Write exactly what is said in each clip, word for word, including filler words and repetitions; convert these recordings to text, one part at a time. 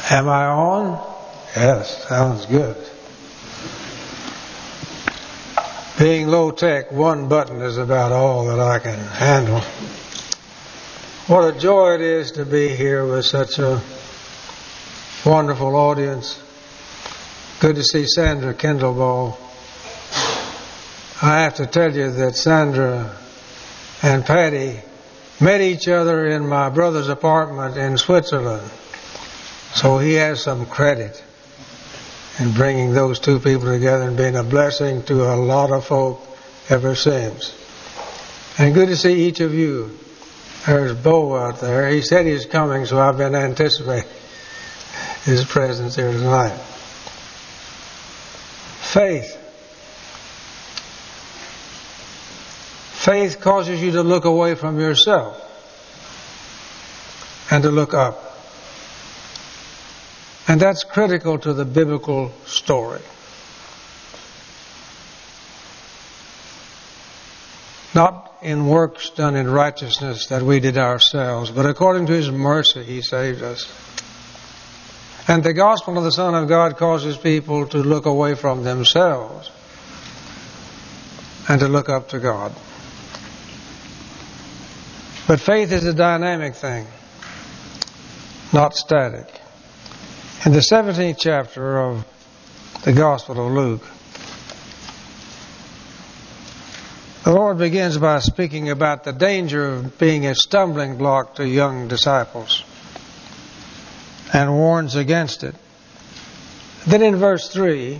Am I on? Yes, sounds good. Being low tech, one button is about all that I can handle. What a joy it is to be here with such a wonderful audience. Good to see Sandra Kendallball. I have to tell you that Sandra and Patty met each other in my brother's apartment in Switzerland. So he has some credit in bringing those two people together and being a blessing to a lot of folk ever since. And good to see each of you. There's Bo out there. He said he's coming, so I've been anticipating his presence here tonight. Faith. Faith causes you to look away from yourself and to look up. And that's critical to the biblical story. Not in works done in righteousness that we did ourselves, but according to His mercy He saved us. And the gospel of the Son of God causes people to look away from themselves and to look up to God. But faith is a dynamic thing, not static. In the seventeenth chapter of the Gospel of Luke, the Lord begins by speaking about the danger of being a stumbling block to young disciples and warns against it. Then in verse three,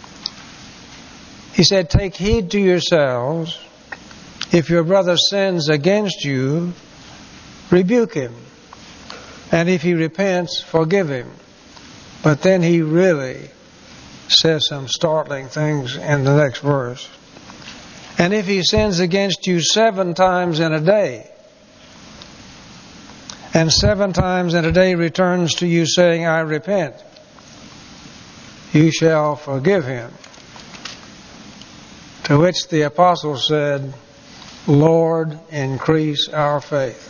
He said, "Take heed to yourselves. If your brother sins against you, rebuke him. And if he repents, forgive him." But then He really says some startling things in the next verse. "And if he sins against you seven times in a day, and seven times in a day returns to you saying, 'I repent,' you shall forgive him." To which the apostle said, "Lord, increase our faith."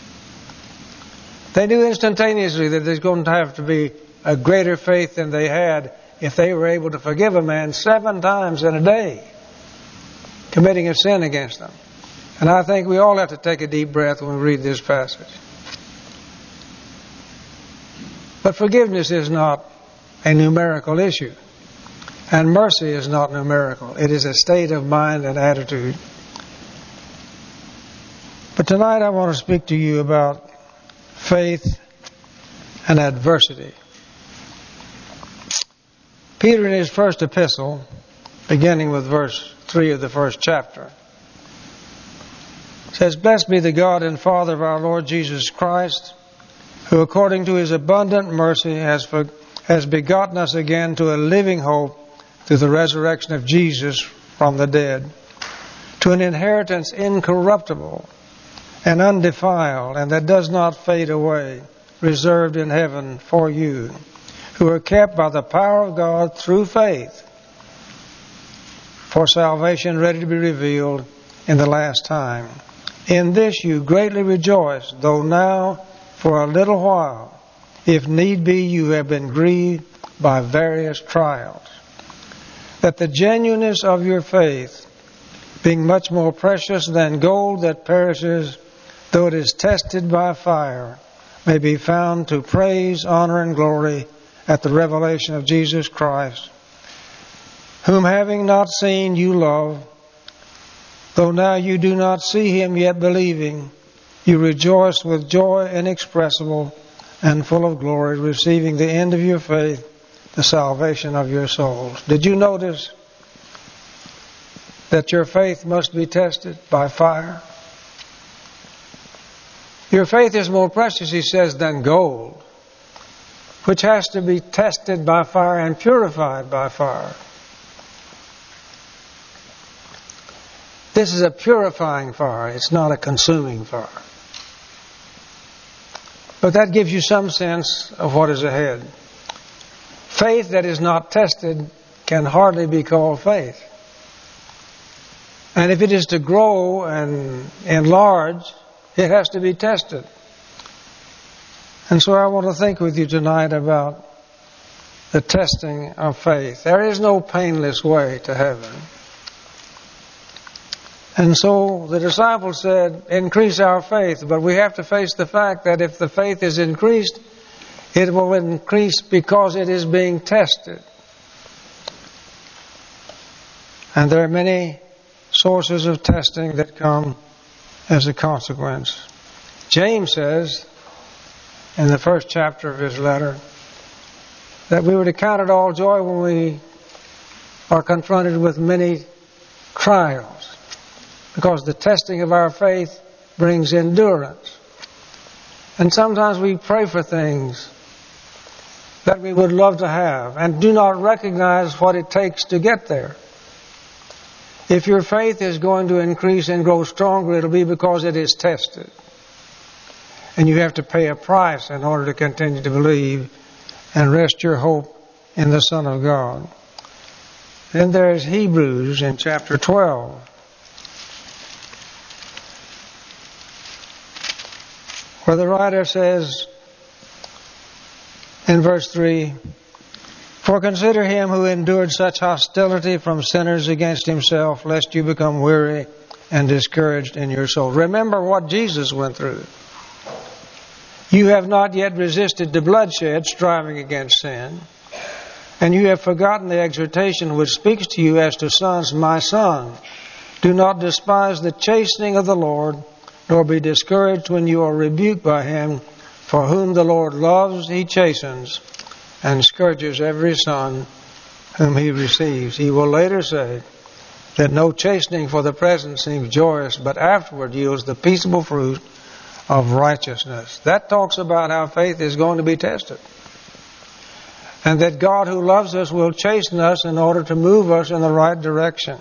They knew instantaneously that there's going to have to be a greater faith than they had if they were able to forgive a man seven times in a day committing a sin against them. And I think we all have to take a deep breath when we read this passage. But forgiveness is not a numerical issue. And mercy is not numerical. It is a state of mind and attitude. But tonight I want to speak to you about faith and adversity. Peter, in his first epistle, beginning with verse three of the first chapter, says, "Blessed be the God and Father of our Lord Jesus Christ, who according to His abundant mercy has, for, has begotten us again to a living hope through the resurrection of Jesus from the dead, to an inheritance incorruptible and undefiled, and that does not fade away, reserved in heaven for you, who are kept by the power of God through faith, for salvation ready to be revealed in the last time. In this you greatly rejoice, though now for a little while, if need be, you have been grieved by various trials, that the genuineness of your faith, being much more precious than gold that perishes, though it is tested by fire, may be found to praise, honor, and glory at the revelation of Jesus Christ, whom having not seen you love, though now you do not see Him, yet believing, you rejoice with joy inexpressible and full of glory, receiving the end of your faith, the salvation of your souls." Did you notice that your faith must be tested by fire? Your faith is more precious, he says, than gold, which has to be tested by fire and purified by fire. This is a purifying fire. It's not a consuming fire. But that gives you some sense of what is ahead. Faith that is not tested can hardly be called faith. And if it is to grow and enlarge, it has to be tested. And so I want to think with you tonight about the testing of faith. There is no painless way to heaven. And so the disciples said, increase our faith. But we have to face the fact that if the faith is increased, it will increase because it is being tested. And there are many sources of testing that come as a consequence. James says, in the first chapter of his letter, that we were to count it all joy when we are confronted with many trials, because the testing of our faith brings endurance. And sometimes we pray for things that we would love to have and do not recognize what it takes to get there. If your faith is going to increase and grow stronger, it'll be because it is tested. And you have to pay a price in order to continue to believe and rest your hope in the Son of God. Then there's Hebrews in chapter twelve. Where the writer says in verse three, for consider him who endured such hostility from sinners against himself, lest you become weary and discouraged in your soul. Remember what Jesus went through. You have not yet resisted the bloodshed, striving against sin, and you have forgotten the exhortation which speaks to you as to sons. My son, do not despise the chastening of the Lord, nor be discouraged when you are rebuked by him. For whom the Lord loves, he chastens, and scourges every son whom he receives. He will later say that no chastening for the present seems joyous, but afterward yields the peaceable fruit of righteousness. That talks about how faith is going to be tested. And that God who loves us will chasten us in order to move us in the right direction.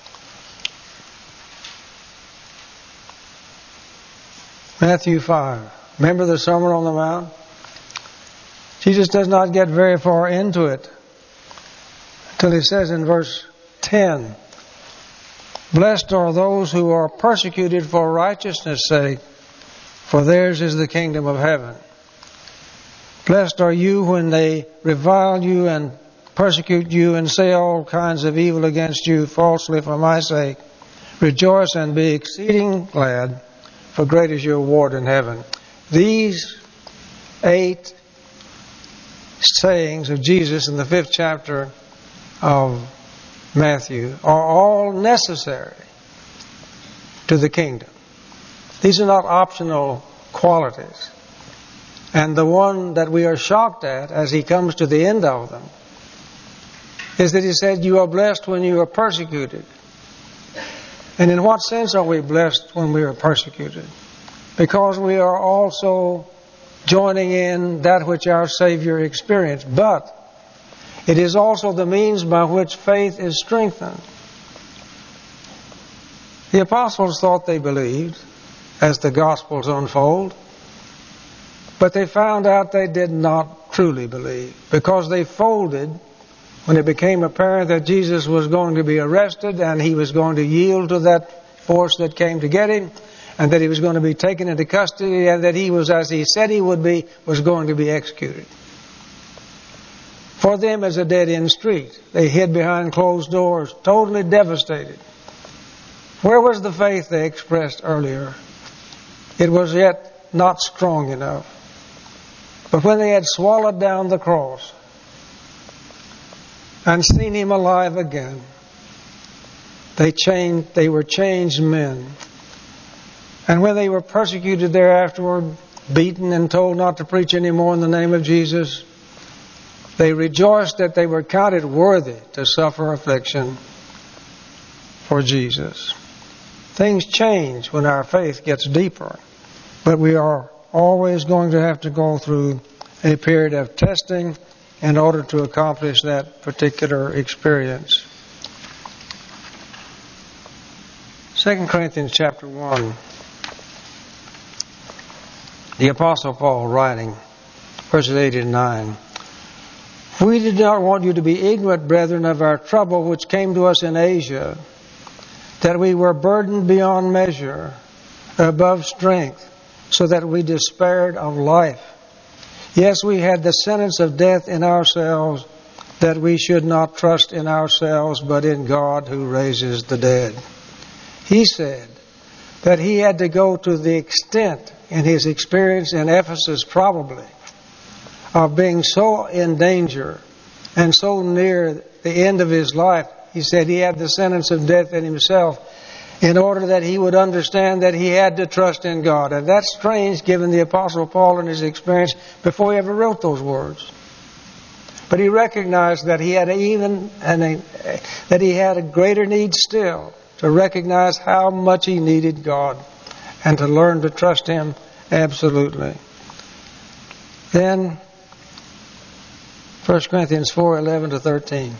Matthew five. Remember the Sermon on the Mount? Jesus does not get very far into it until he says in verse ten, blessed are those who are persecuted for righteousness' sake, for theirs is the kingdom of heaven. Blessed are you when they revile you and persecute you and say all kinds of evil against you falsely for my sake. Rejoice and be exceeding glad, for great is your reward in heaven. These eight sayings of Jesus in the fifth chapter of Matthew are all necessary to the kingdom. These are not optional qualities. And the one that we are shocked at as he comes to the end of them is that he said, you are blessed when you are persecuted. And in what sense are we blessed when we are persecuted? Because we are also joining in that which our Savior experienced. But it is also the means by which faith is strengthened. The apostles thought they believed as the Gospels unfold, but they found out they did not truly believe, because they folded when it became apparent that Jesus was going to be arrested and he was going to yield to that force that came to get him, and that he was going to be taken into custody, and that he was, as he said he would be, was going to be executed. For them, as a dead-end street. They hid behind closed doors, totally devastated. Where was the faith they expressed earlier? It was yet not strong enough. But when they had swallowed down the cross and seen him alive again, they changed, they were changed men. And when they were persecuted thereafterward, beaten and told not to preach anymore in the name of Jesus, they rejoiced that they were counted worthy to suffer affliction for Jesus. Things change when our faith gets deeper, but we are always going to have to go through a period of testing in order to accomplish that particular experience. Second Corinthians chapter one. The Apostle Paul writing, verses eight and nine. We did not want you to be ignorant, brethren, of our trouble which came to us in Asia, that we were burdened beyond measure, above strength, so that we despaired of life. Yes, we had the sentence of death in ourselves, that we should not trust in ourselves, but in God who raises the dead. He said that he had to go to the extent, in his experience in Ephesus probably, of being so in danger and so near the end of his life. He said he had the sentence of death in himself in order that he would understand that he had to trust in God. And that's strange given the Apostle Paul and his experience before he ever wrote those words. But he recognized that he had even and a, that he had a greater need still to recognize how much he needed God and to learn to trust Him absolutely. Then First Corinthians four, eleven to thirteen.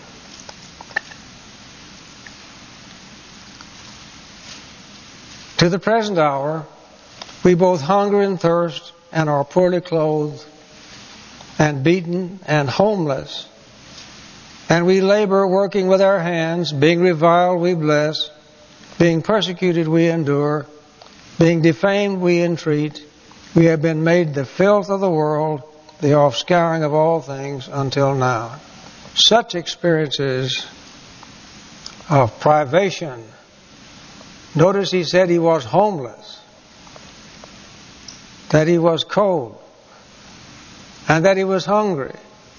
To the present hour, we both hunger and thirst and are poorly clothed and beaten and homeless. And we labor, working with our hands, being reviled we bless, being persecuted we endure, being defamed we entreat. We have been made the filth of the world, the offscouring of all things until now. Such experiences of privation. Notice he said he was homeless, that he was cold, and that he was hungry.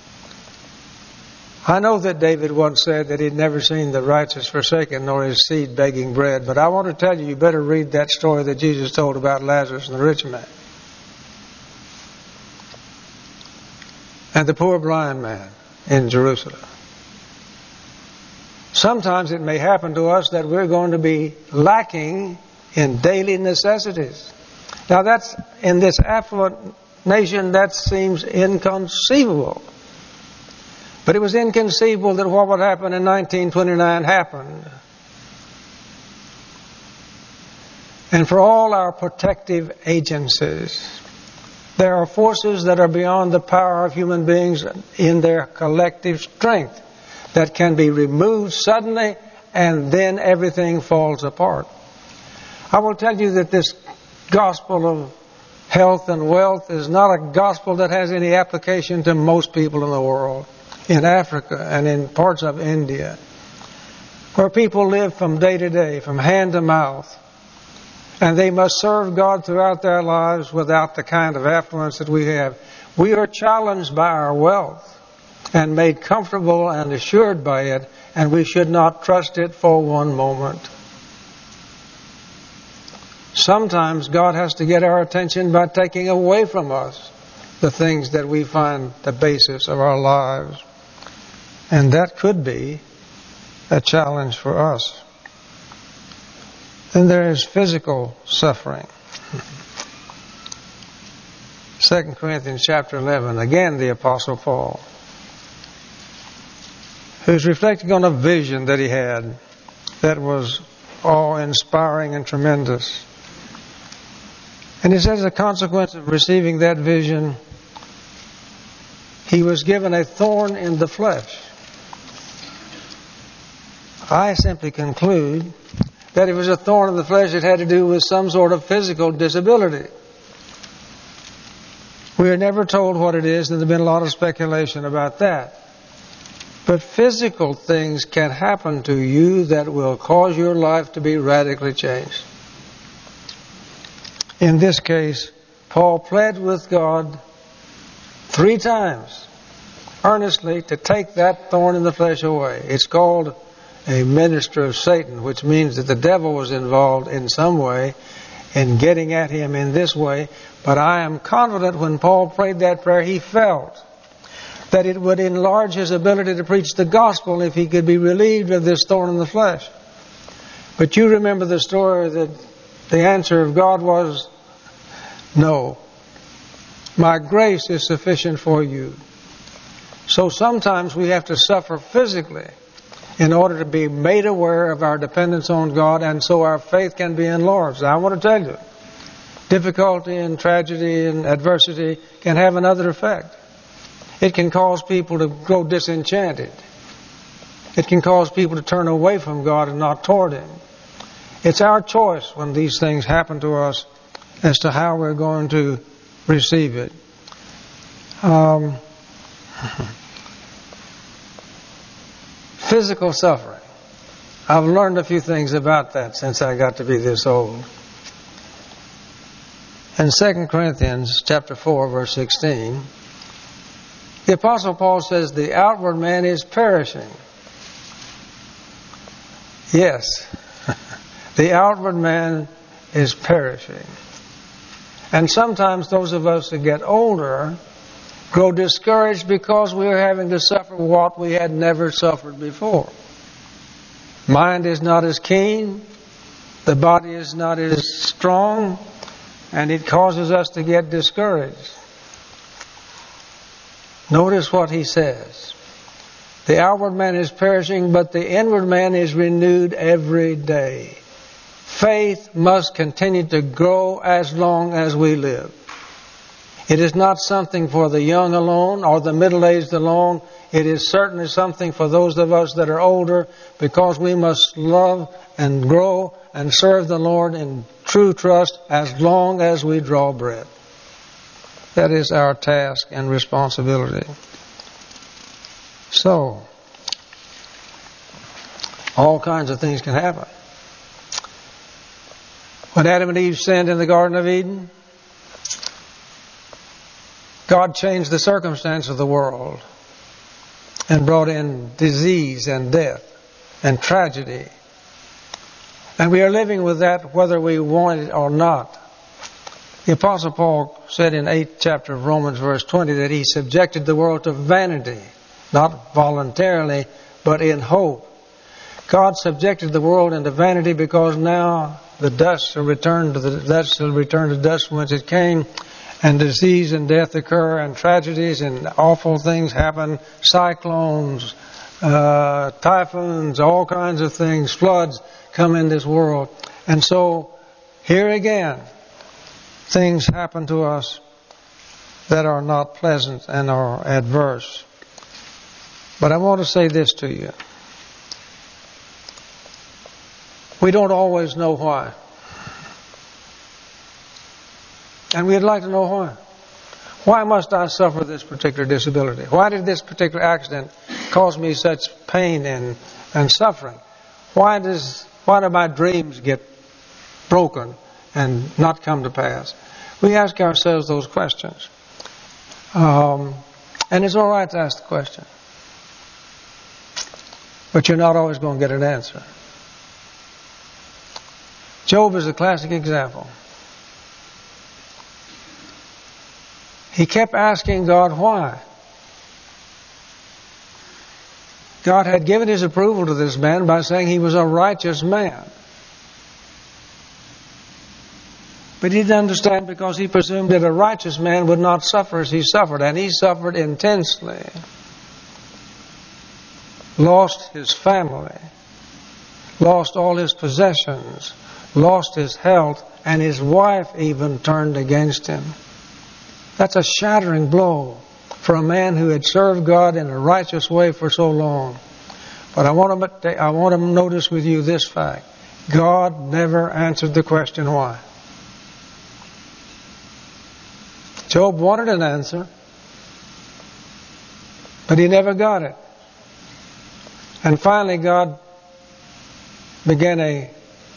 I know that David once said that he'd never seen the righteous forsaken nor his seed begging bread, but I want to tell you, you better read that story that Jesus told about Lazarus and the rich man. And the poor blind man in Jerusalem. Sometimes it may happen to us that we're going to be lacking in daily necessities. Now that's, in this affluent nation, that seems inconceivable. But it was inconceivable that what would happen in nineteen twenty-nine happened. And for all our protective agencies, there are forces that are beyond the power of human beings in their collective strength that can be removed suddenly, and then everything falls apart. I will tell you that this gospel of health and wealth is not a gospel that has any application to most people in the world. In Africa and in parts of India, where people live from day to day, from hand to mouth, and they must serve God throughout their lives without the kind of affluence that we have. We are challenged by our wealth and made comfortable and assured by it, and we should not trust it for one moment. Sometimes God has to get our attention by taking away from us the things that we find the basis of our lives. And that could be a challenge for us. Then there is physical suffering. Second Corinthians chapter eleven, again the Apostle Paul, who's reflecting on a vision that he had that was awe-inspiring and tremendous. And he says, as a consequence of receiving that vision, he was given a thorn in the flesh. I simply conclude that it was a thorn in the flesh that had to do with some sort of physical disability. We are never told what it is, and there's been a lot of speculation about that. But physical things can happen to you that will cause your life to be radically changed. In this case, Paul pled with God three times, earnestly, to take that thorn in the flesh away. It's called a minister of Satan, which means that the devil was involved in some way in getting at him in this way. But I am confident when Paul prayed that prayer, he felt that it would enlarge his ability to preach the gospel if he could be relieved of this thorn in the flesh. But you remember the story that the answer of God was, no. My grace is sufficient for you. So sometimes we have to suffer physically in order to be made aware of our dependence on God, and so our faith can be enlarged. I want to tell you, difficulty and tragedy and adversity can have another effect. It can cause people to grow disenchanted. It can cause people to turn away from God and not toward Him. It's our choice when these things happen to us as to how we're going to receive it. Um, physical suffering. I've learned a few things about that since I got to be this old. In Second Corinthians chapter four, verse sixteen, the Apostle Paul says, the outward man is perishing. Yes, the outward man is perishing. And sometimes those of us that get older grow discouraged because we are having to suffer what we had never suffered before. Mind is not as keen, the body is not as strong, and it causes us to get discouraged. Notice what he says. The outward man is perishing, but the inward man is renewed every day. Faith must continue to grow as long as we live. It is not something for the young alone or the middle-aged alone. It is certainly something for those of us that are older, because we must love and grow and serve the Lord in true trust as long as we draw breath. That is our task and responsibility. So, all kinds of things can happen. When Adam and Eve sinned in the Garden of Eden, God changed the circumstance of the world and brought in disease and death and tragedy. And we are living with that whether we want it or not. The Apostle Paul said in eighth chapter of Romans verse twenty that he subjected the world to vanity, not voluntarily, but in hope. God subjected the world into vanity because now the dust shall return to the dust shall return to dust whence it came, and disease and death occur, and tragedies and awful things happen, cyclones, uh, typhoons, all kinds of things, floods come in this world. And so, here again, things happen to us that are not pleasant and are adverse. But I want to say this to you. We don't always know why. And we'd like to know why. Why must I suffer this particular disability? Why did this particular accident cause me such pain and, and suffering? Why does why do my dreams get broken and not come to pass? We ask ourselves those questions. Um, and it's all right to ask the question. But you're not always going to get an answer. Job is a classic example. He kept asking God why. God had given his approval to this man by saying he was a righteous man. But he didn't understand because he presumed that a righteous man would not suffer as he suffered. And he suffered intensely. Lost his family. Lost all his possessions. Lost his health. And his wife even turned against him. That's a shattering blow for a man who had served God in a righteous way for so long. But I want to, I want to notice with you this fact. God never answered the question why. Job wanted an answer, but he never got it. And finally God began a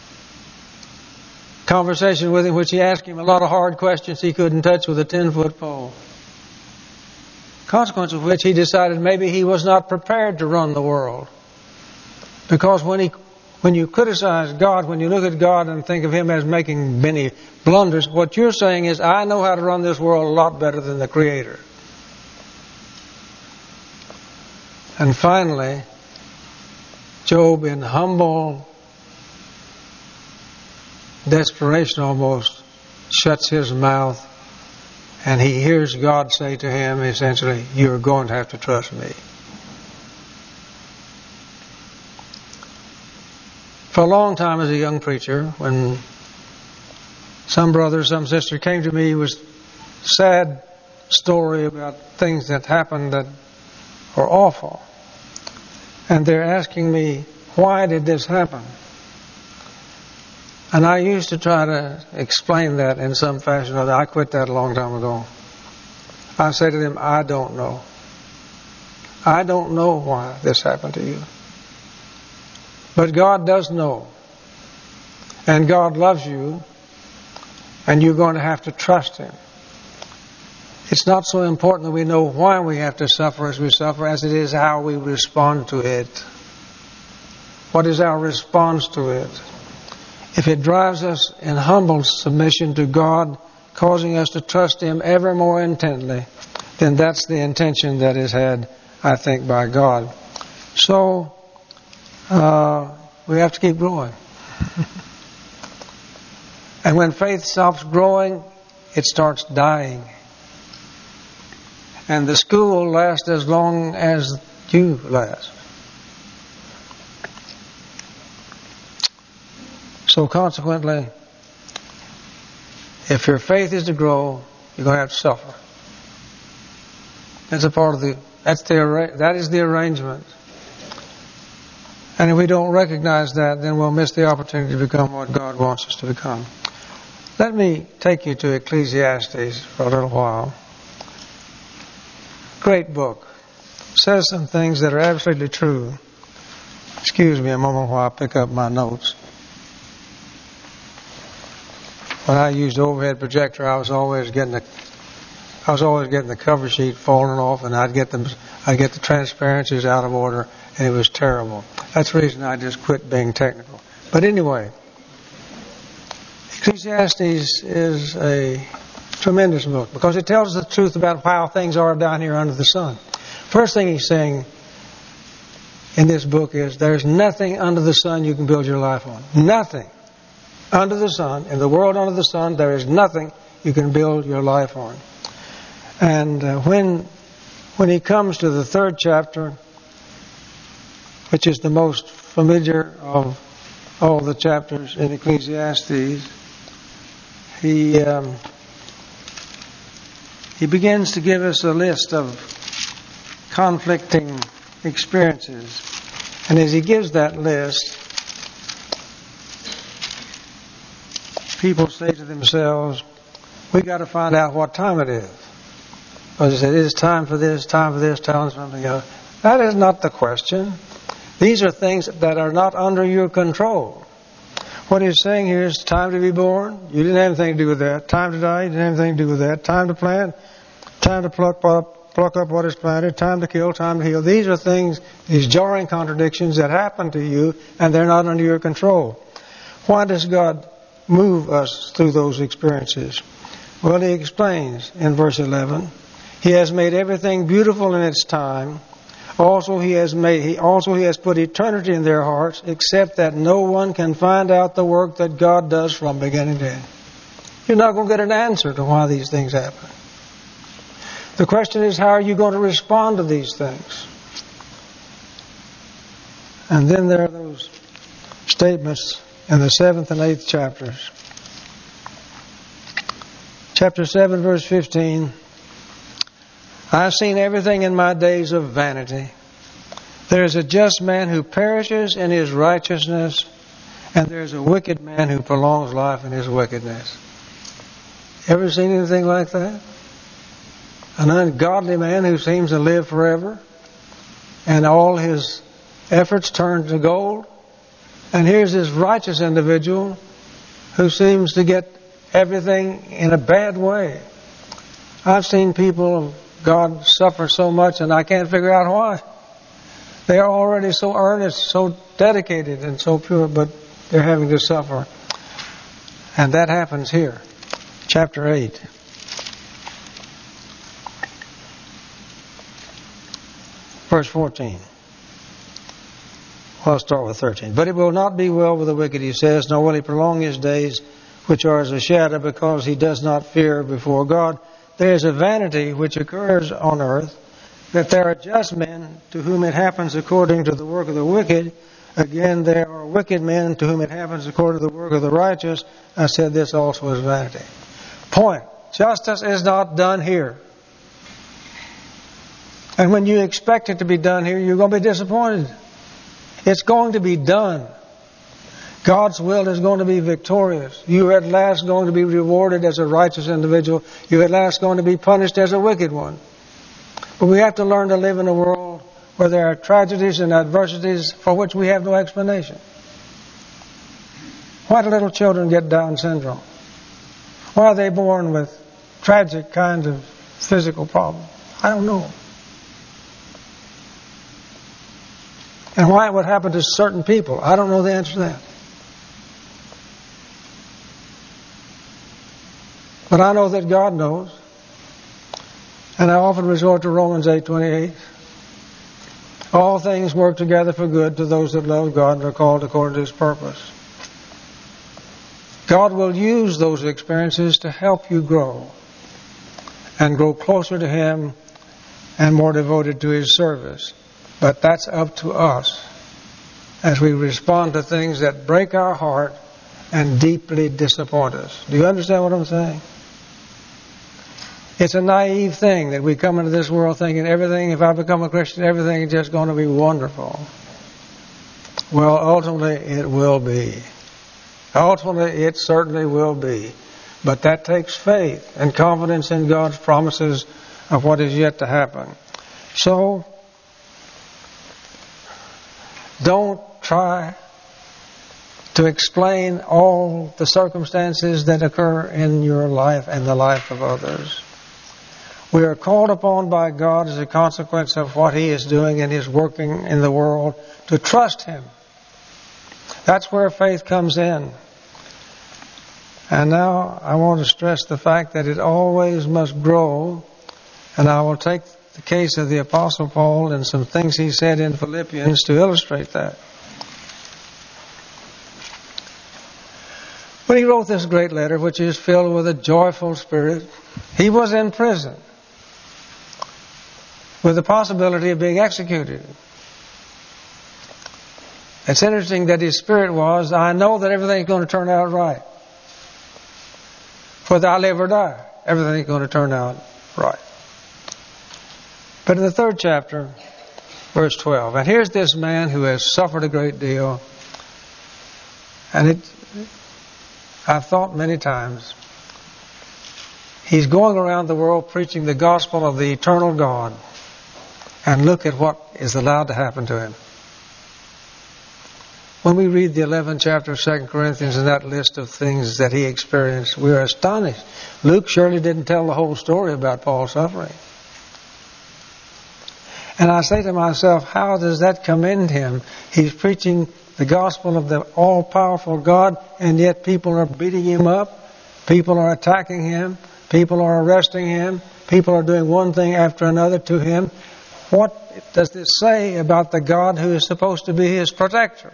conversation with him, which he asked him a lot of hard questions he couldn't touch with a ten-foot pole. Consequence of which he decided maybe he was not prepared to run the world. Because when he, when you criticize God, when you look at God and think of Him as making many blunders, what you're saying is, I know how to run this world a lot better than the Creator. And finally, Job, in humble desperation almost, shuts his mouth, and he hears God say to him, essentially, you're going to have to trust me. For a long time as a young preacher, when some brother, some sister came to me with sad story about things that happened that were awful, and they're asking me, why did this happen? And I used to try to explain that in some fashion or other. I quit that a long time ago. I say to them, I don't know. I don't know why this happened to you. But God does know. And God loves you. And you're going to have to trust Him. It's not so important that we know why we have to suffer as we suffer as it is how we respond to it. What is our response to it? If it drives us in humble submission to God, causing us to trust Him ever more intently, then that's the intention that is had, I think, by God. So, uh, we have to keep growing. And when faith stops growing, it starts dying. And the school will last as long as you last. So consequently, if your faith is to grow, you're going to have to suffer. That's a part of the, that's the, that is the arrangement. And if we don't recognize that, then we'll miss the opportunity to become what God wants us to become. Let me take you to Ecclesiastes for a little while. Great book. Says some things that are absolutely true. Excuse me a moment while I pick up my notes. When I used the overhead projector, I was always getting the, I was always getting the cover sheet falling off, and I'd get them, I'd get the transparencies out of order, and it was terrible. That's the reason I just quit being technical. But anyway, Ecclesiastes is a tremendous book because it tells the truth about how things are down here under the sun. First thing he's saying in this book is there's nothing under the sun you can build your life on. Nothing. Under the sun, in the world under the sun, there is nothing you can build your life on. And uh, when when he comes to the third chapter, which is the most familiar of all the chapters in Ecclesiastes, he um, he begins to give us a list of conflicting experiences. And as he gives that list, people say to themselves, we got to find out what time it is. Or they say, it is time for this, time for this, time for something else. That is not the question. These are things that are not under your control. What he's saying here is time to be born. You didn't have anything to do with that. Time to die. You didn't have anything to do with that. Time to plant. Time to pluck up, pluck up what is planted. Time to kill. Time to heal. These are things, these jarring contradictions that happen to you, and they're not under your control. Why does God move us through those experiences? Well, he explains in verse eleven. He has made everything beautiful in its time. Also, he has made. He also he has put eternity in their hearts, except that no one can find out the work that God does from beginning to end. You're not going to get an answer to why these things happen. The question is, how are you going to respond to these things? And then there are those statements in the seventh and eighth chapters. Chapter seven, verse fifteen. I have seen everything in my days of vanity. There is a just man who perishes in his righteousness, and there is a wicked man who prolongs life in his wickedness. Ever seen anything like that? An ungodly man who seems to live forever, and all his efforts turn to gold. And here's this righteous individual who seems to get everything in a bad way. I've seen people, God suffer so much, and I can't figure out why. They are already so earnest, so dedicated, and so pure, but they're having to suffer. And that happens here. Chapter eight. Verse fourteen. Well, I'll start with thirteen. But it will not be well with the wicked, he says, nor will he prolong his days, which are as a shadow, because he does not fear before God. There is a vanity which occurs on earth, that there are just men to whom it happens according to the work of the wicked. Again, there are wicked men to whom it happens according to the work of the righteous. I said this also is vanity. Point. Justice is not done here. And when you expect it to be done here, you're going to be disappointed. It's going to be done. God's will is going to be victorious. You are at last going to be rewarded as a righteous individual. You are at last going to be punished as a wicked one. But we have to learn to live in a world where there are tragedies and adversities for which we have no explanation. Why do little children get Down syndrome? Why are they born with tragic kinds of physical problems? I don't know. And why it would happen to certain people, I don't know the answer to that. But I know that God knows. And I often resort to Romans eight twenty-eight. All things work together for good to those that love God and are called according to His purpose. God will use those experiences to help you grow and grow closer to Him and more devoted to His service. But that's up to us as we respond to things that break our heart and deeply disappoint us. Do you understand what I'm saying? It's a naive thing that we come into this world thinking everything, if I become a Christian, everything is just going to be wonderful. Well, ultimately it will be. Ultimately it certainly will be. But that takes faith and confidence in God's promises of what is yet to happen. So, don't try to explain all the circumstances that occur in your life and the life of others. We are called upon by God as a consequence of what He is doing and His working in the world to trust Him. That's where faith comes in. And now I want to stress the fact that it always must grow. And I will take the case of the Apostle Paul and some things he said in Philippians to illustrate that. When he wrote this great letter, which is filled with a joyful spirit, he was in prison with the possibility of being executed. It's interesting that his spirit was, I know that everything's going to turn out right. Whether I live or die, everything's going to turn out right. But in the third chapter, verse twelve, and here's this man who has suffered a great deal, and it, I've thought many times, he's going around the world preaching the gospel of the eternal God, and look at what is allowed to happen to him. When we read the eleventh chapter of Second Corinthians and that list of things that he experienced, we are astonished. Luke surely didn't tell the whole story about Paul's suffering. And I say to myself, how does that commend him? He's preaching the gospel of the all-powerful God, and yet people are beating him up. People are attacking him. People are arresting him. People are doing one thing after another to him. What does this say about the God who is supposed to be his protector?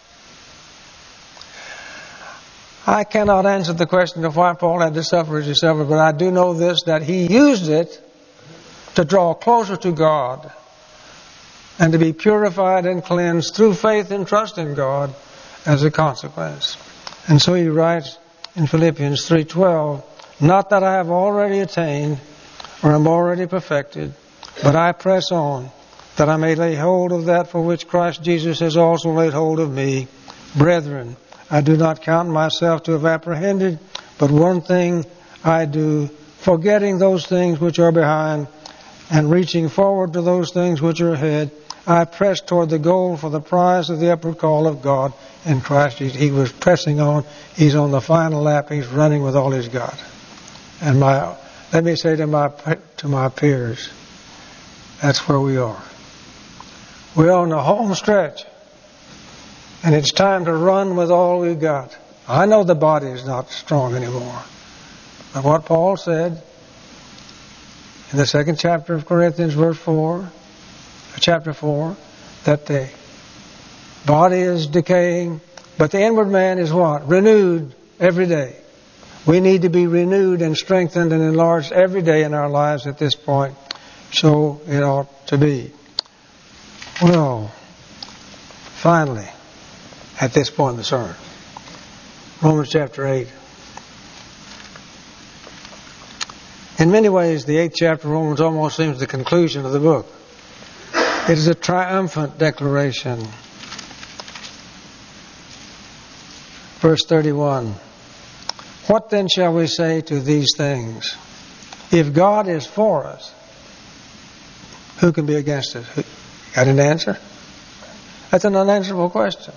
I cannot answer the question of why Paul had to suffer as he suffered, but I do know this, that he used it to draw closer to God and to be purified and cleansed through faith and trust in God as a consequence. And so he writes in Philippians three twelve, not that I have already attained or am already perfected, but I press on, that I may lay hold of that for which Christ Jesus has also laid hold of me. Brethren, I do not count myself to have apprehended, but one thing I do, forgetting those things which are behind and reaching forward to those things which are ahead, I press toward the goal for the prize of the upward call of God in Christ Jesus. He was pressing on. He's on the final lap. He's running with all he's got. And my, let me say to my to my peers, that's where we are. We're on the home stretch. And it's time to run with all we've got. I know the body is not strong anymore. But what Paul said in the second chapter of Corinthians, verse four, chapter four, that the body is decaying, but the inward man is what? Renewed every day. We need to be renewed and strengthened and enlarged every day in our lives at this point. So it ought to be. Well, finally, at this point in the sermon, Romans chapter eight. In many ways, the eighth chapter of Romans almost seems the conclusion of the book. It is a triumphant declaration. Verse thirty-one. What then shall we say to these things? If God is for us, who can be against us? Got an answer? That's an unanswerable question.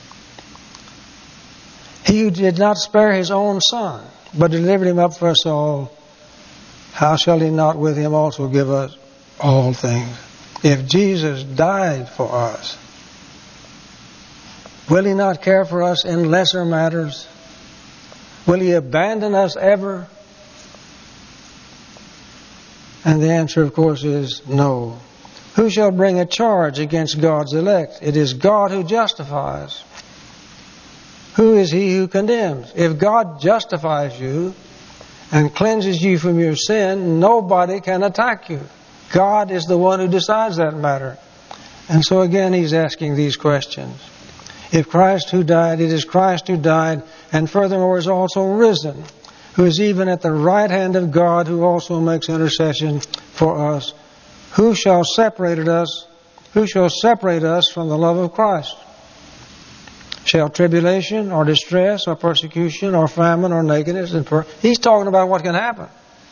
He who did not spare his own Son, but delivered him up for us all, how shall he not with him also give us all things? If Jesus died for us, will he not care for us in lesser matters? Will he abandon us ever? And the answer, of course, is no. Who shall bring a charge against God's elect? It is God who justifies. Who is he who condemns? If God justifies you and cleanses you from your sin, nobody can attack you. God is the one who decides that matter. And so again, he's asking these questions. If Christ who died, it is Christ who died, and furthermore is also risen, who is even at the right hand of God, who also makes intercession for us. Who shall separate us? Who shall separate us from the love of Christ? Shall tribulation or distress or persecution or famine or nakedness and per- he's talking about what can happen.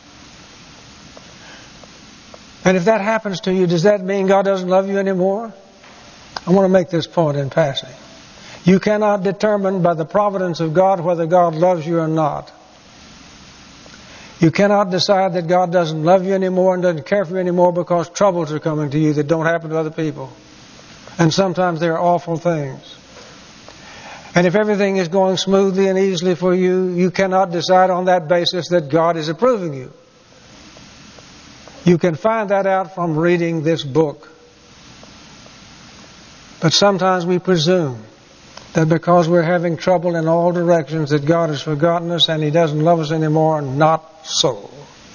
And if that happens to you, does that mean God doesn't love you anymore? I want to make this point in passing. You cannot determine by the providence of God whether God loves you or not. You cannot decide that God doesn't love you anymore and doesn't care for you anymore because troubles are coming to you that don't happen to other people. And sometimes they're awful things. And if everything is going smoothly and easily for you, you cannot decide on that basis that God is approving you. You can find that out from reading this book. But sometimes we presume that because we're having trouble in all directions that God has forgotten us and He doesn't love us anymore. Not so.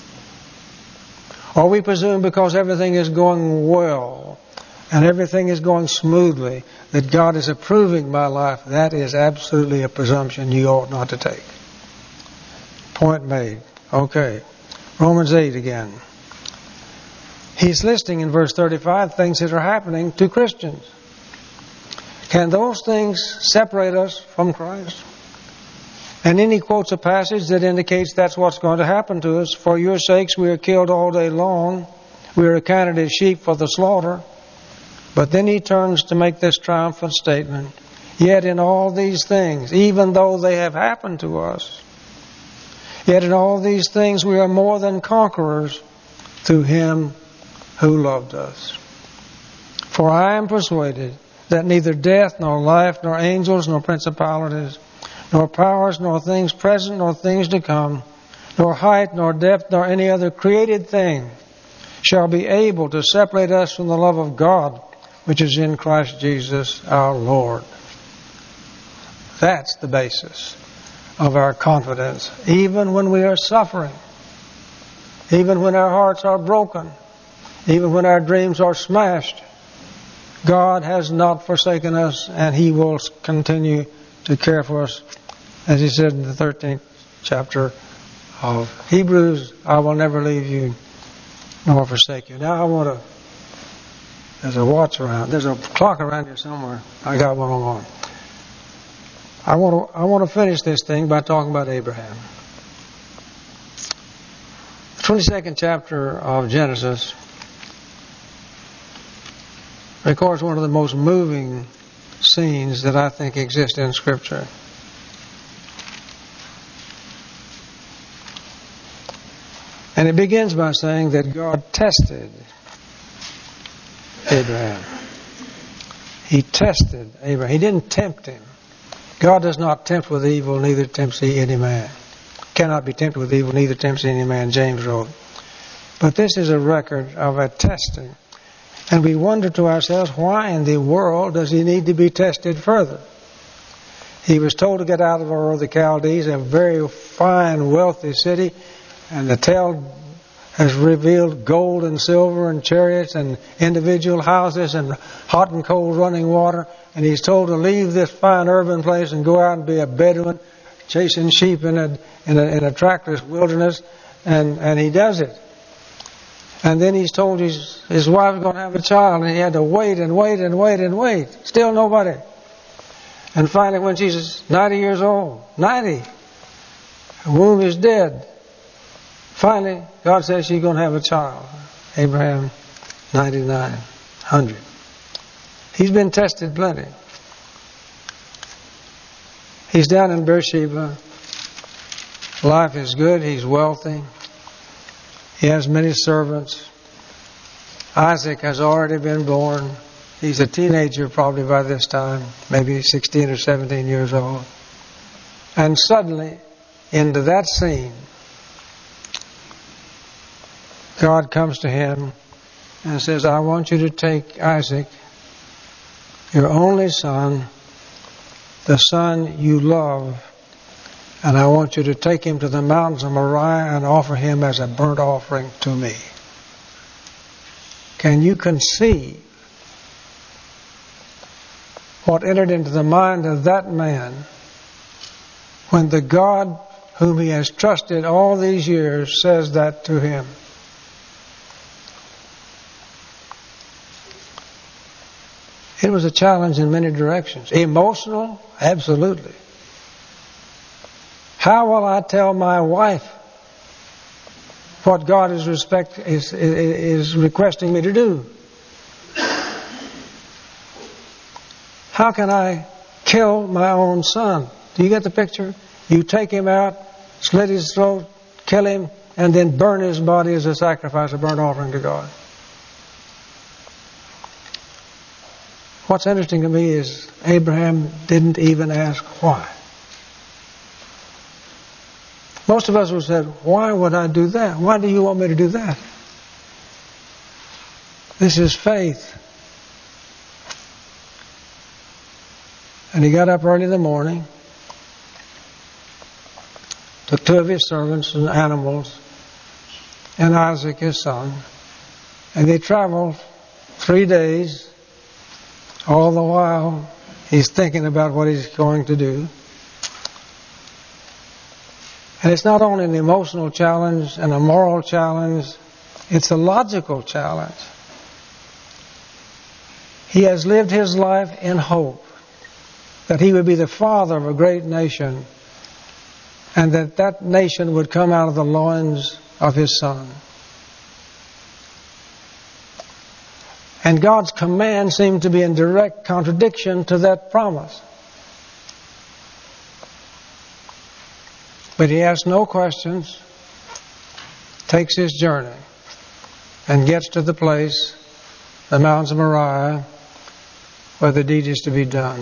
Or we presume because everything is going well and everything is going smoothly that God is approving my life. That is absolutely a presumption you ought not to take. Point made. Okay. Romans eight again. He's listing in verse thirty-five things that are happening to Christians. Can those things separate us from Christ? And then he quotes a passage that indicates that's what's going to happen to us. For your sakes we are killed all day long. We are accounted as sheep for the slaughter. But then he turns to make this triumphant statement. Yet in all these things, even though they have happened to us, yet in all these things we are more than conquerors through Him who loved us. For I am persuaded that neither death, nor life, nor angels, nor principalities, nor powers, nor things present, nor things to come, nor height, nor depth, nor any other created thing shall be able to separate us from the love of God, which is in Christ Jesus our Lord. That's the basis of our confidence, even when we are suffering, even when our hearts are broken, even when our dreams are smashed. God has not forsaken us, and He will continue to care for us. As He said in the thirteenth chapter of Hebrews, I will never leave you nor forsake you. Now I want to, there's a watch around, there's a clock around here somewhere. I got one on. I want to, I want to finish this thing by talking about Abraham. The twenty-second chapter of Genesis records one of the most moving scenes that I think exist in Scripture. And it begins by saying that God tested Abraham. He tested Abraham. He didn't tempt him. God does not tempt with evil, neither tempts He any man. Cannot be tempted with evil, neither tempts any man, James wrote. But this is a record of a testing. And we wonder to ourselves, why in the world does he need to be tested further? He was told to get out of Ur of the Chaldees, a very fine, wealthy city, and the tale has revealed gold and silver and chariots and individual houses and hot and cold running water. And he's told to leave this fine urban place and go out and be a Bedouin, chasing sheep in a, in a, in a trackless wilderness. And, and he does it. And then he's told his, his wife was going to have a child, and he had to wait and wait and wait and wait. Still nobody. And finally, when she's ninety years old, ninety, her womb is dead. Finally, God says she's going to have a child. Abraham, ninety-nine, one hundred. He's been tested plenty. He's down in Beersheba. Life is good. He's wealthy. He has many servants. Isaac has already been born. He's a teenager probably by this time, maybe sixteen or seventeen years old. And suddenly, into that scene, God comes to him and says, I want you to take Isaac, your only son, the son you love, and I want you to take him to the mountains of Moriah and offer him as a burnt offering to me. Can you conceive what entered into the mind of that man when the God whom he has trusted all these years says that to him? It was a challenge in many directions. Emotional? Absolutely. How will I tell my wife what God is, respect, is, is requesting me to do? How can I kill my own son? Do you get the picture? You take him out, slit his throat, kill him, and then burn his body as a sacrifice, a burnt offering to God. What's interesting to me is Abraham didn't even ask why. Most of us would have said, why would I do that? Why do you want me to do that? This is faith. And he got up early in the morning, took two of his servants and animals, and Isaac his son, and they traveled three days. All the while, he's thinking about what he's going to do. And it's not only an emotional challenge and a moral challenge, it's a logical challenge. He has lived his life in hope that he would be the father of a great nation and that that nation would come out of the loins of his son. And God's command seemed to be in direct contradiction to that promise. But he asks no questions, takes his journey, and gets to the place, the mountains of Moriah, where the deed is to be done.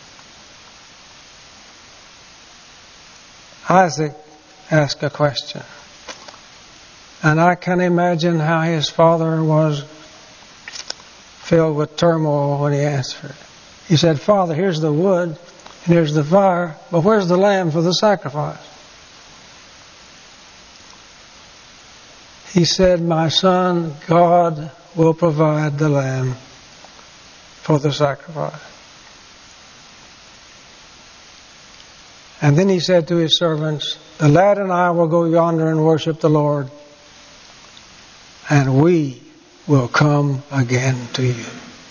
Isaac asked a question. And I can imagine how his father was filled with turmoil when he answered. He said, Father, here's the wood, and here's the fire, but where's the lamb for the sacrifice? He said, my son, God will provide the lamb for the sacrifice. And then he said to his servants, the lad and I will go yonder and worship the Lord, and we will come again to you.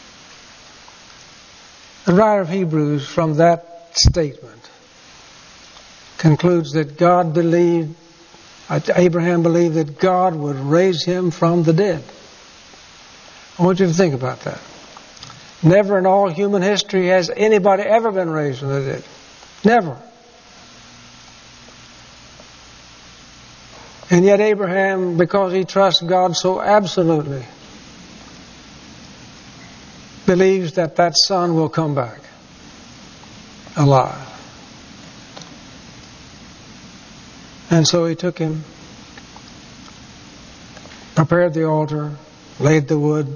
The writer of Hebrews, from that statement, concludes that God believed, Abraham believed that God would raise him from the dead. I want you to think about that. Never in all human history has anybody ever been raised from the dead. Never. And yet Abraham, because he trusts God so absolutely, believes that that son will come back alive. And so he took him, prepared the altar, laid the wood,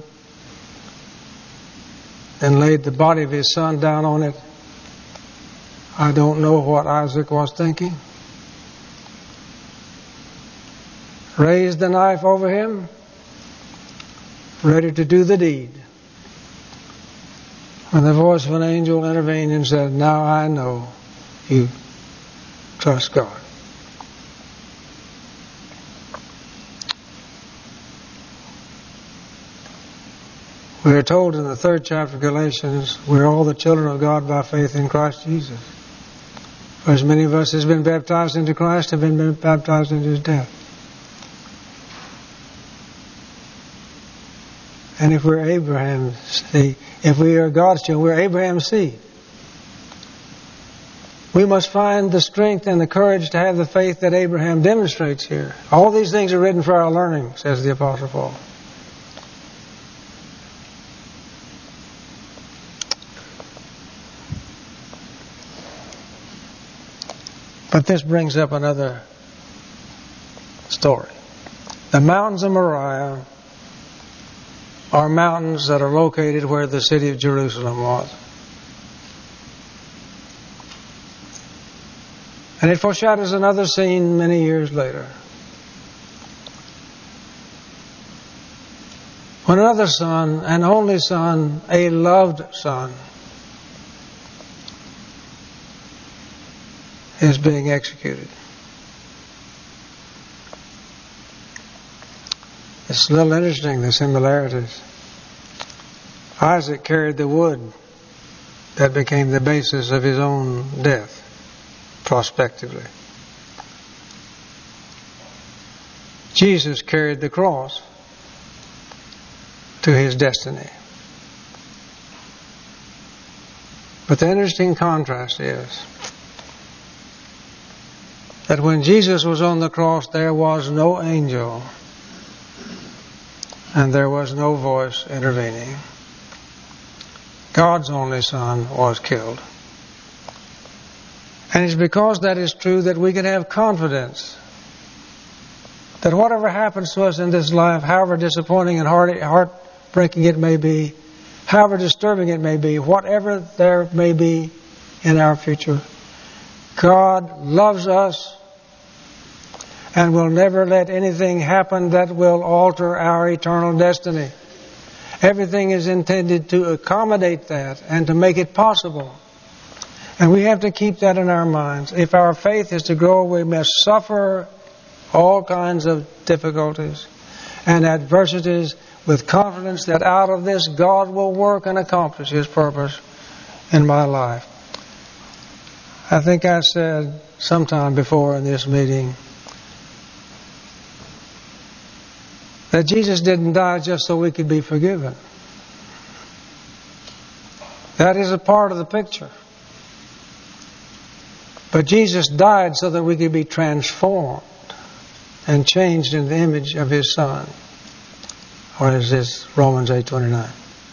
and laid the body of his son down on it. I don't know what Isaac was thinking. Raised the knife over him, ready to do the deed. When the voice of an angel intervened and said, now I know you trust God. We are told in the third chapter of Galatians, we're all the children of God by faith in Christ Jesus. For as many of us as have been baptized into Christ have been baptized into His death. And if we're Abraham's seed, if we are God's children, we're Abraham's seed. We must find the strength and the courage to have the faith that Abraham demonstrates here. All these things are written for our learning, says the Apostle Paul. But this brings up another story. The mountains of Moriah are mountains that are located where the city of Jerusalem was. And it foreshadows another scene many years later. When another son, an only son, a loved son, is being executed. It's a little interesting, the similarities. Isaac carried the wood that became the basis of his own death, prospectively. Jesus carried the cross to his destiny. But the interesting contrast is that when Jesus was on the cross, there was no angel and there was no voice intervening. God's only Son was killed. And it's because that is true that we can have confidence that whatever happens to us in this life, however disappointing and heart, heartbreaking it may be, however disturbing it may be, whatever there may be in our future, God loves us and will never let anything happen that will alter our eternal destiny. Everything is intended to accommodate that and to make it possible. And we have to keep that in our minds. If our faith is to grow, we must suffer all kinds of difficulties and adversities with confidence that out of this God will work and accomplish His purpose in my life. I think I said sometime before in this meeting that Jesus didn't die just so we could be forgiven. That is a part of the picture. But Jesus died so that we could be transformed and changed in the image of His Son. Or is this Romans eight twenty-nine?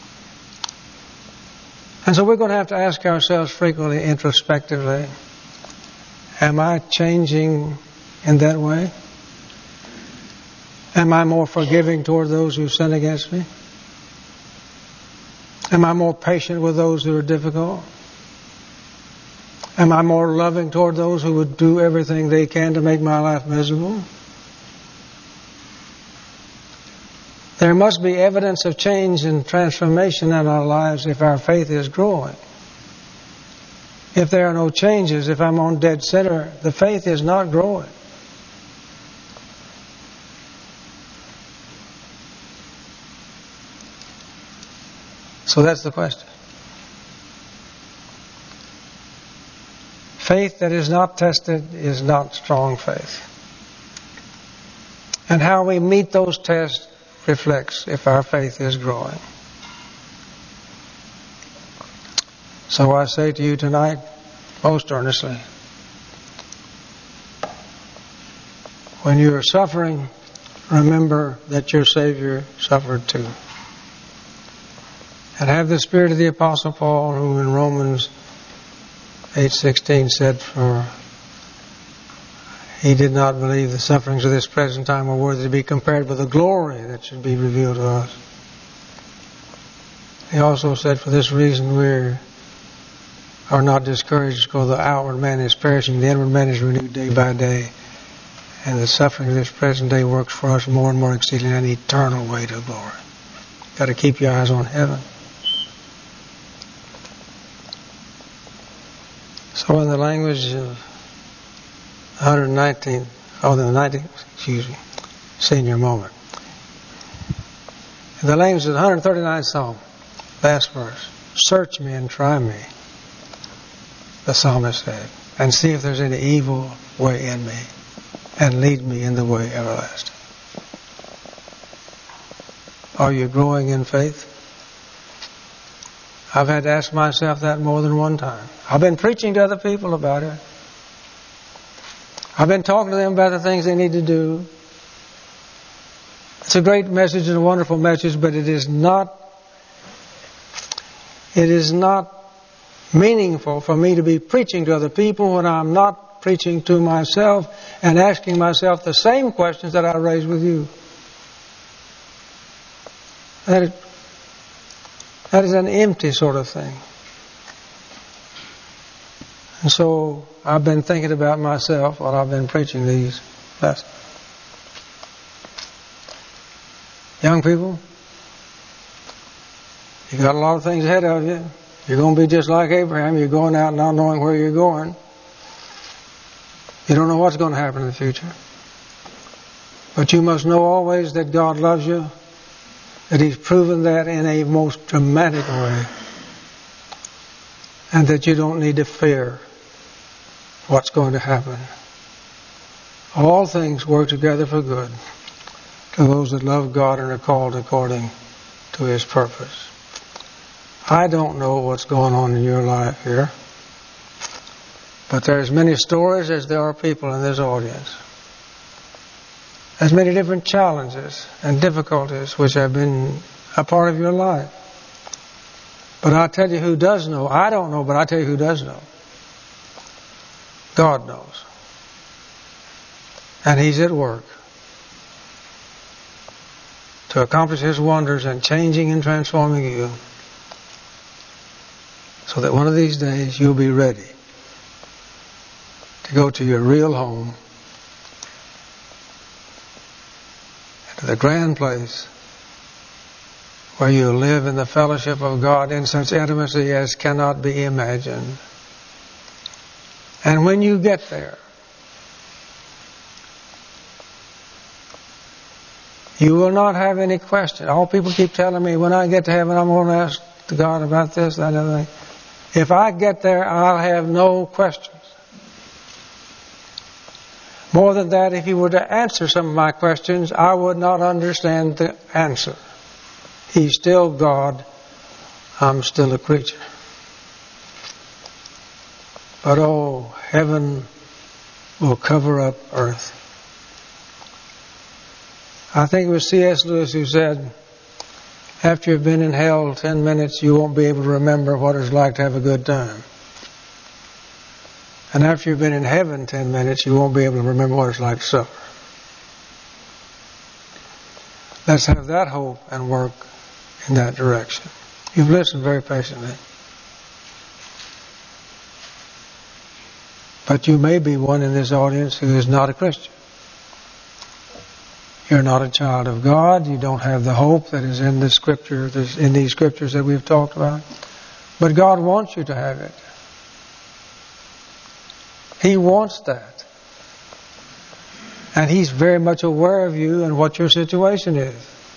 And so we're going to have to ask ourselves frequently, introspectively, am I changing in that way? Am I more forgiving toward those who sin against me? Am I more patient with those who are difficult? Am I more loving toward those who would do everything they can to make my life miserable? There must be evidence of change and transformation in our lives if our faith is growing. If there are no changes, if I'm on dead center, the faith is not growing. So that's the question. Faith that is not tested is not strong faith. And how we meet those tests reflects if our faith is growing. So I say to you tonight, most earnestly, when you are suffering, remember that your Savior suffered too. And have the spirit of the Apostle Paul, who in Romans eight sixteen said, for he did not believe the sufferings of this present time were worthy to be compared with the glory that should be revealed to us. He also said, for this reason we are not discouraged, because the outward man is perishing, the inward man is renewed day by day, and the suffering of this present day works for us more and more exceeding an eternal way to glory. Got to keep your eyes on heaven. So in the language of one hundred nineteen, oh, the nineteenth, excuse me, senior moment. In the language of the one hundred thirty-ninth Psalm, last verse, search me and try me, the psalmist said, and see if there's any evil way in me, and lead me in the way everlasting. Are you growing in faith? I've had to ask myself that more than one time. I've been preaching to other people about it. I've been talking to them about the things they need to do. It's a great message and a wonderful message, but it is not it is not meaningful for me to be preaching to other people when I'm not preaching to myself and asking myself the same questions that I raised with you. That is, that is an empty sort of thing. And so I've been thinking about myself while I've been preaching these lessons. Young people, you got a lot of things ahead of you. You're going to be just like Abraham. You're going out not knowing where you're going. You don't know what's going to happen in the future. But you must know always that God loves you, that He's proven that in a most dramatic way, and that you don't need to fear what's going to happen. All things work together for good to those that love God and are called according to His purpose. I don't know what's going on in your life here, but there's many stories as there are people in this audience. There's many different challenges and difficulties which have been a part of your life. But I'll tell you who does know. I don't know, but I'll tell you who does know. God knows. And He's at work to accomplish His wonders and changing and transforming you, so that one of these days you'll be ready to go to your real home, to the grand place where you live in the fellowship of God in such intimacy as cannot be imagined. And when you get there, you will not have any question. All people keep telling me, when I get to heaven, I'm going to ask God about this, that, and other thing. If I get there, I'll have no questions. More than that, if He were to answer some of my questions, I would not understand the answer. He's still God. I'm still a creature. But oh, heaven will cover up earth. I think it was C S Lewis who said, after you've been in hell ten minutes, you won't be able to remember what it's like to have a good time. And after you've been in heaven ten minutes, you won't be able to remember what it's like to suffer. Let's have that hope and work in that direction. You've listened very patiently. But you may be one in this audience who is not a Christian. You're not a child of God. You don't have the hope that is in the scripture, in these scriptures that we've talked about. But God wants you to have it. He wants that. And He's very much aware of you and what your situation is.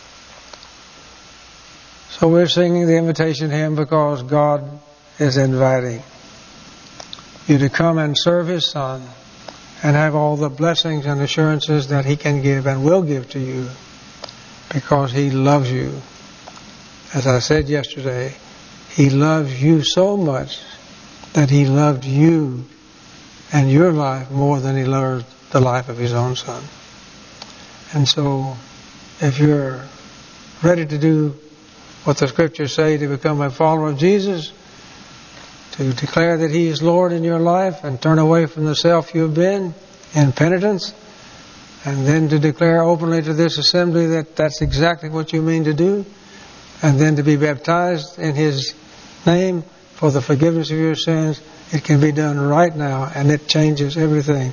So we're singing the invitation hymn because God is inviting you to come and serve His Son and have all the blessings and assurances that He can give and will give to you, because He loves you. As I said yesterday, He loves you so much that He loved you and your life more than He loved the life of His own Son. And so, if you're ready to do what the Scriptures say, to become a follower of Jesus, to declare that He is Lord in your life and turn away from the self you've been in penitence, and then to declare openly to this assembly that that's exactly what you mean to do, and then to be baptized in His name for the forgiveness of your sins, it can be done right now, and it changes everything.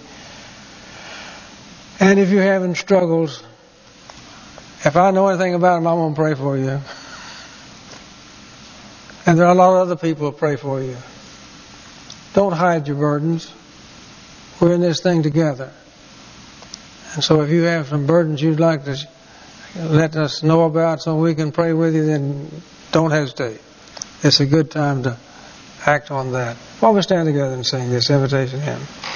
And if you're having struggles, if I know anything about them, I'm going to pray for you. And there are a lot of other people who pray for you. Don't hide your burdens. We're in this thing together. And so if you have some burdens you'd like to let us know about so we can pray with you, then don't hesitate. It's a good time to act on that. While we stand together and sing this invitation hymn.